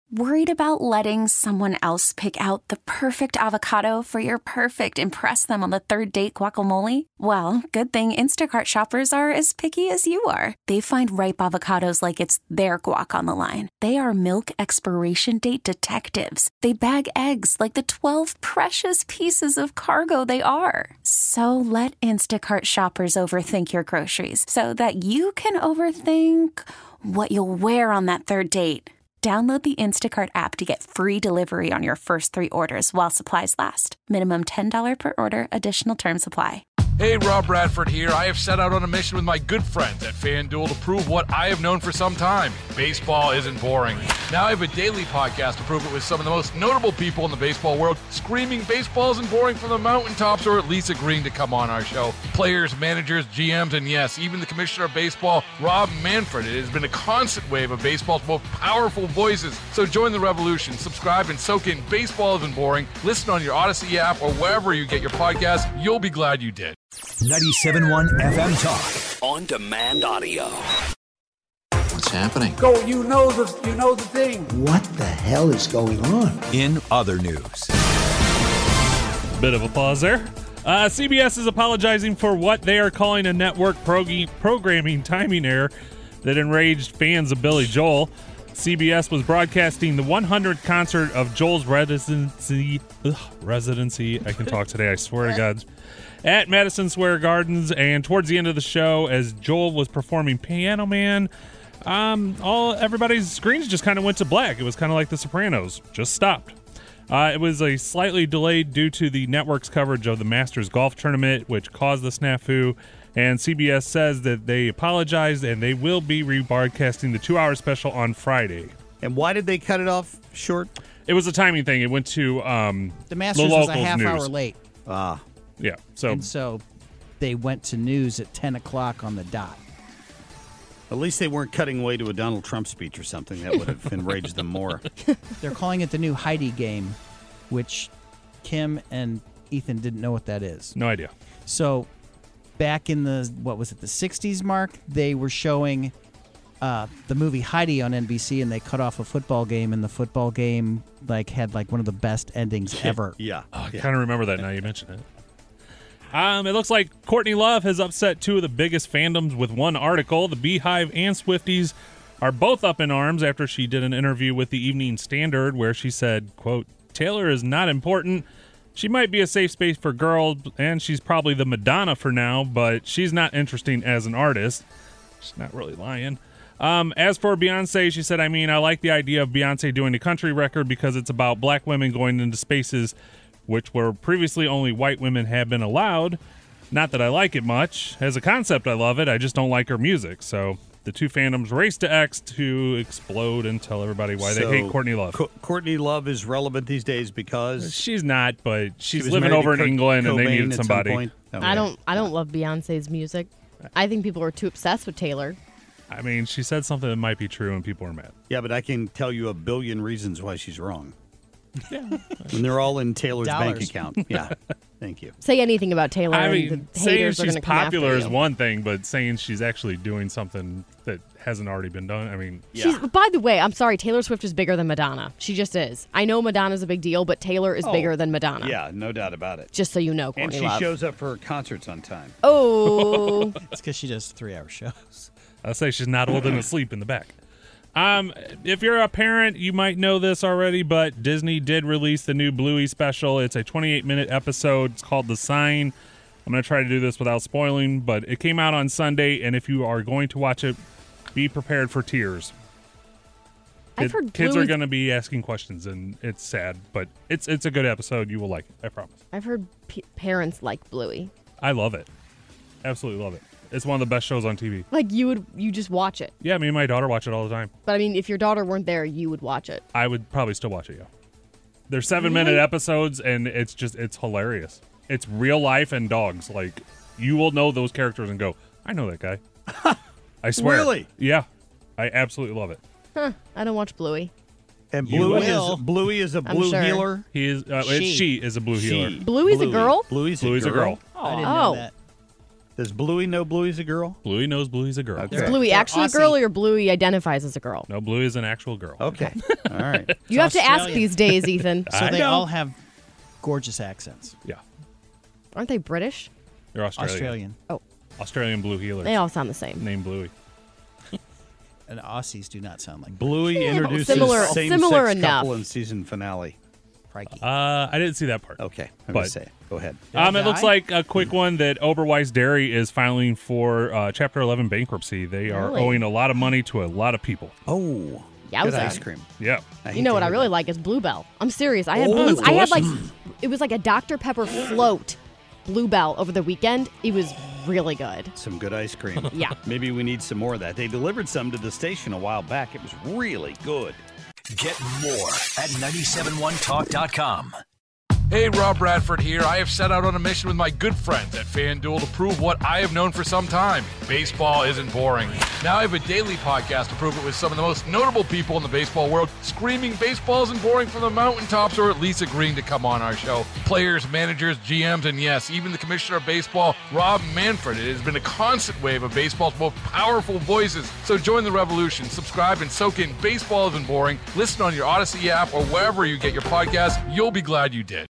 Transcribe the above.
Worried about letting someone else pick out the perfect avocado for your perfect impress them on the third date guacamole? Well, good thing Instacart shoppers are as picky as you are. They find ripe avocados like it's their guac on the line. They are milk expiration date detectives. They bag eggs like the 12 precious pieces of cargo they are. So let Instacart shoppers overthink your groceries so that you can overthink what you'll wear on that third date. Download the Instacart app to get free delivery on your first 3 orders while supplies last. Minimum $10 per order. Additional terms apply. Hey, Rob Bradford here. I have set out on a mission with my good friends at FanDuel to prove what I have known for some time. Baseball isn't boring. Now I have a daily podcast to prove it with some of the most notable people in the baseball world, screaming baseball isn't boring from the mountaintops, or at least agreeing to come on our show. Players, managers, GMs, and yes, even the commissioner of baseball, Rob Manfred. It has been a constant wave of baseball's most powerful voices. So join the revolution. Subscribe and soak in Baseball Isn't Boring. Listen on your Odyssey app or wherever you get your podcasts. You'll be glad you did. 97.1 FM Talk. On demand audio. What's happening? Go, you know the thing. What the hell is going on? In other news. Bit of a pause there. CBS is apologizing for what they are calling a network programming timing error that enraged fans of Billy Joel. CBS was broadcasting the 100th concert of Joel's residency. I can talk today, I swear to God. At Madison Square Gardens, and towards the end of the show, as Joel was performing Piano Man, everybody's screens just kind of went to black. It was kind of like The Sopranos, just stopped. It was a slightly delayed due to the network's coverage of the Masters Golf Tournament, which caused the snafu. And CBS says that they apologized and they will be rebroadcasting the 2-hour special on Friday. And why did they cut it off short? It was a timing thing. It went to the Masters was a half hour late. Yeah. So they went to news at 10 o'clock on the dot. At least they weren't cutting away to a Donald Trump speech or something. That would have enraged them more. They're calling it the new Heidi game, which Kim and Ethan didn't know what that is. No idea. So back in the 60s, Mark, they were showing the movie Heidi on NBC, and they cut off a football game, and the football game had one of the best endings ever. Yeah. I kind of remember that now you mention it. It looks like Courtney Love has upset 2 of the biggest fandoms with one article. The Beehive and Swifties are both up in arms after she did an interview with the Evening Standard where she said, quote, "Taylor is not important. She might be a safe space for girls, and she's probably the Madonna for now, but she's not interesting as an artist." She's not really lying. As for Beyonce, she said, I like the idea of Beyonce doing a country record because it's about black women going into spaces which were previously only white women have been allowed. Not that I like it much. As a concept, I love it. I just don't like her music. So the 2 fandoms race to X to explode and tell everybody why they hate Courtney Love. Courtney Love is relevant these days because she's not, but she's living over in England and they needed somebody. Okay. I don't love Beyonce's music. I think people are too obsessed with Taylor. She said something that might be true and people are mad. Yeah, but I can tell you a billion reasons why she's wrong. Yeah. And they're all in Taylor's bank account. Yeah. Thank you. Say anything about Taylor. And the saying she's popular is one thing, but saying she's actually doing something that hasn't already been done, By the way, I'm sorry, Taylor Swift is bigger than Madonna. She just is. I know Madonna's a big deal, but Taylor is bigger than Madonna. Yeah, no doubt about it. Just so you know, Courtney Love. And she shows up for her concerts on time. Oh. It's because she does 3-hour shows. I'll say she's not old and asleep in the back. If you're a parent, you might know this already, but Disney did release the new Bluey special. It's a 28-minute episode. It's called The Sign. I'm going to try to do this without spoiling, but it came out on Sunday, and if you are going to watch it, be prepared for tears. Kids are going to be asking questions, and it's sad, but it's a good episode. You will like it, I promise. I've heard parents like Bluey. I love it. Absolutely love it. It's one of the best shows on TV. You just watch it. Yeah, me and my daughter watch it all the time. But if your daughter weren't there, you would watch it. I would probably still watch it, yeah. They're 7-minute episodes, and it's hilarious. It's real life and dogs. You will know those characters and go, I know that guy. I swear. Really? Yeah. I absolutely love it. Huh. I don't watch Bluey. And Bluey is a blue healer? He is. She is a blue healer. Bluey's a girl? Bluey's a girl. I didn't know that. Does Bluey know Bluey's a girl? Bluey knows Bluey's a girl. Okay. Is Bluey actually a girl, or Bluey identifies as a girl? No, Bluey is an actual girl. Okay. All right. You have to ask Australian. these days, Ethan. So I they know. all have gorgeous accents. Yeah. Aren't they British? They're Australian. Australian. Oh, Australian blue heelers. they all sound the same. Named Bluey. And Aussies do not sound like Bluey introduces similar same-sex enough. couple in season finale. Crikey. I didn't see that part. Okay. I'm But- going to say it. Go ahead. It looks like a quick one that Oberweis Dairy is filing for Chapter 11 bankruptcy. They are Really? owing a lot of money to a lot of people. Oh. Yowza. Good ice cream. Yeah. You know what I really like is Bluebell. I'm serious. I had Oh, I had delicious. like it was like a Dr. Pepper float Bluebell over the weekend. It was really good. Some good ice cream. Yeah. Maybe we need some more of that. They delivered some to the station a while back. It was really good. Get more at 971talk.com. Hey, Rob Bradford here. I have set out on a mission with my good friends at FanDuel to prove what I have known for some time. Baseball isn't boring. Now I have a daily podcast to prove it with some of the most notable people in the baseball world, screaming baseball isn't boring from the mountaintops, or at least agreeing to come on our show. Players, managers, GMs, and yes, even the commissioner of baseball, Rob Manfred. It has been a constant wave of baseball's most powerful voices. So join the revolution. Subscribe and soak in Baseball Isn't Boring. Listen on your Odyssey app or wherever you get your podcasts. You'll be glad you did.